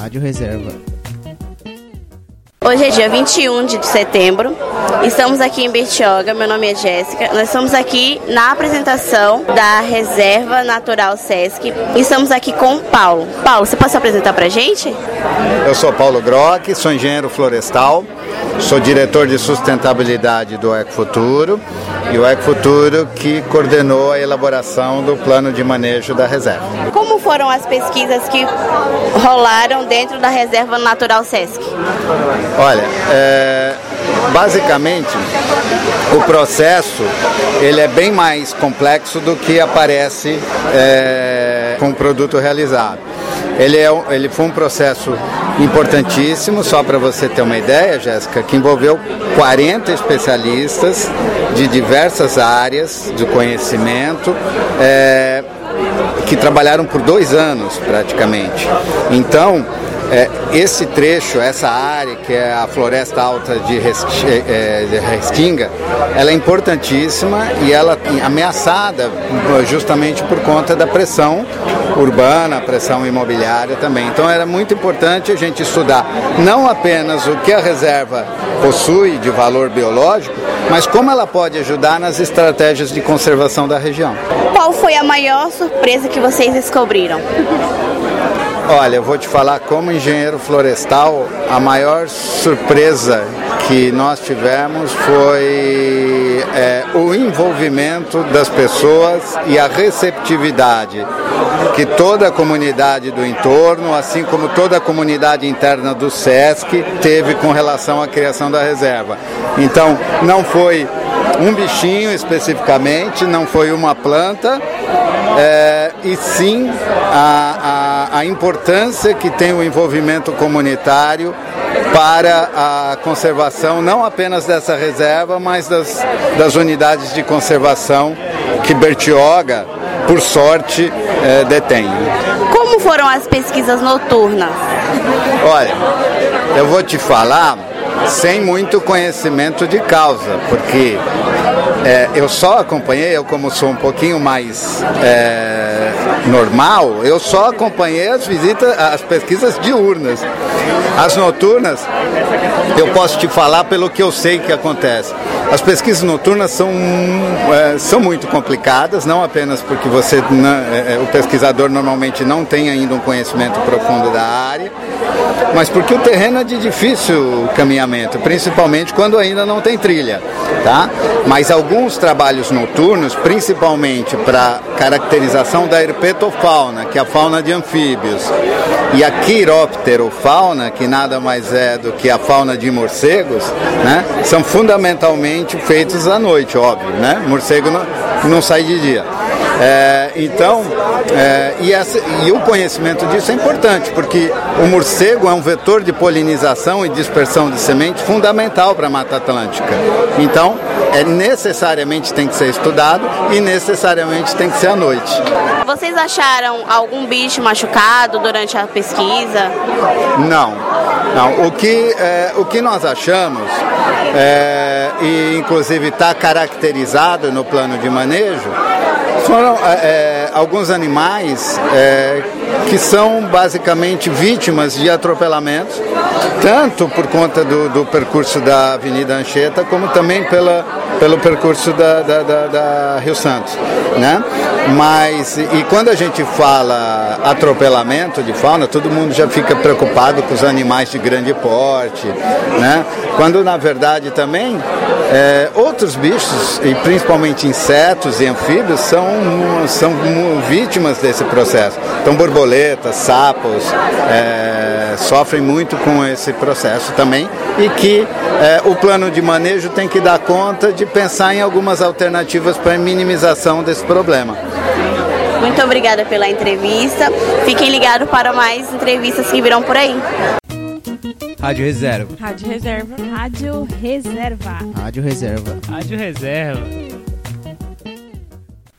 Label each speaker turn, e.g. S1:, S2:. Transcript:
S1: Rádio Reserva.
S2: Hoje é dia 21 de setembro, estamos aqui em Bertioga, meu nome é Jéssica, nós estamos aqui na apresentação da Reserva Natural Sesc e estamos aqui com o Paulo. Paulo, você pode se apresentar pra gente?
S3: Eu sou Paulo Grock, sou engenheiro florestal, sou diretor de sustentabilidade do Ecofuturo e o Ecofuturo que coordenou a elaboração do plano de manejo da reserva.
S2: Como foram as pesquisas que rolaram dentro da Reserva Natural Sesc?
S3: Olha, basicamente o processo ele é bem mais complexo do que aparece com o produto realizado. Ele foi um processo importantíssimo, só para você ter uma ideia, Jéssica, que envolveu 40 especialistas de diversas áreas do conhecimento, que trabalharam por 2 anos praticamente. Então, esse trecho, essa área que é a Floresta Alta de Restinga, ela é importantíssima e ela é ameaçada justamente por conta da pressão urbana, a pressão imobiliária também. Então era muito importante a gente estudar não apenas o que a reserva possui de valor biológico, mas como ela pode ajudar nas estratégias de conservação da região.
S2: Qual foi a maior surpresa que vocês descobriram?
S3: Olha, eu vou te falar, como engenheiro florestal, a maior surpresa que nós tivemos foi o envolvimento das pessoas e a receptividade que toda a comunidade do entorno, assim como toda a comunidade interna do SESC, teve com relação à criação da reserva. Então, não foi um bichinho especificamente, não foi uma planta, e sim a importância que tem o envolvimento comunitário para a conservação não apenas dessa reserva, mas das unidades de conservação que Bertioga, por sorte, detém.
S2: Como foram as pesquisas noturnas?
S3: Olha, eu vou te falar sem muito conhecimento de causa, porque eu só acompanhei, eu como sou um pouquinho mais normal, eu só acompanhei as pesquisas diurnas. As noturnas, eu posso te falar pelo que eu sei que acontece. As pesquisas noturnas são muito complicadas, não apenas porque o pesquisador normalmente não tem ainda um conhecimento profundo da área, mas porque o terreno é de difícil caminhamento, principalmente quando ainda não tem trilha, tá? Mas alguns trabalhos noturnos, principalmente para caracterização da herpetofauna, que é a fauna de anfíbios, e a quiropterofauna, que nada mais é do que a fauna de morcegos, né? São fundamentalmente feitos à noite, óbvio, né? Morcego não sai de dia. E o conhecimento disso é importante, porque o morcego é um vetor de polinização e dispersão de sementes fundamental para a Mata Atlântica. Então, necessariamente tem que ser estudado e necessariamente tem que ser à noite.
S2: Vocês acharam algum bicho machucado durante a pesquisa?
S3: Não. O que nós achamos, e inclusive está caracterizado no plano de manejo, foram alguns animais que são basicamente vítimas de atropelamentos, tanto por conta do percurso da Avenida Anchieta, como também pelo percurso da Rio Santos, né? E quando a gente fala atropelamento de fauna, todo mundo já fica preocupado com os animais de grande porte, né? Quando na verdade também outros bichos, e principalmente insetos e anfíbios, são vítimas desse processo. Então borboletas, sapos sofrem muito com esse processo também, e que o plano de manejo tem que dar conta de pensar em algumas alternativas para a minimização desse problema.
S2: Muito obrigada pela entrevista. Fiquem ligados para mais entrevistas que virão por aí.
S1: Rádio Reserva.
S4: Rádio Reserva. Rádio Reserva.
S1: Rádio Reserva.
S5: Rádio Reserva.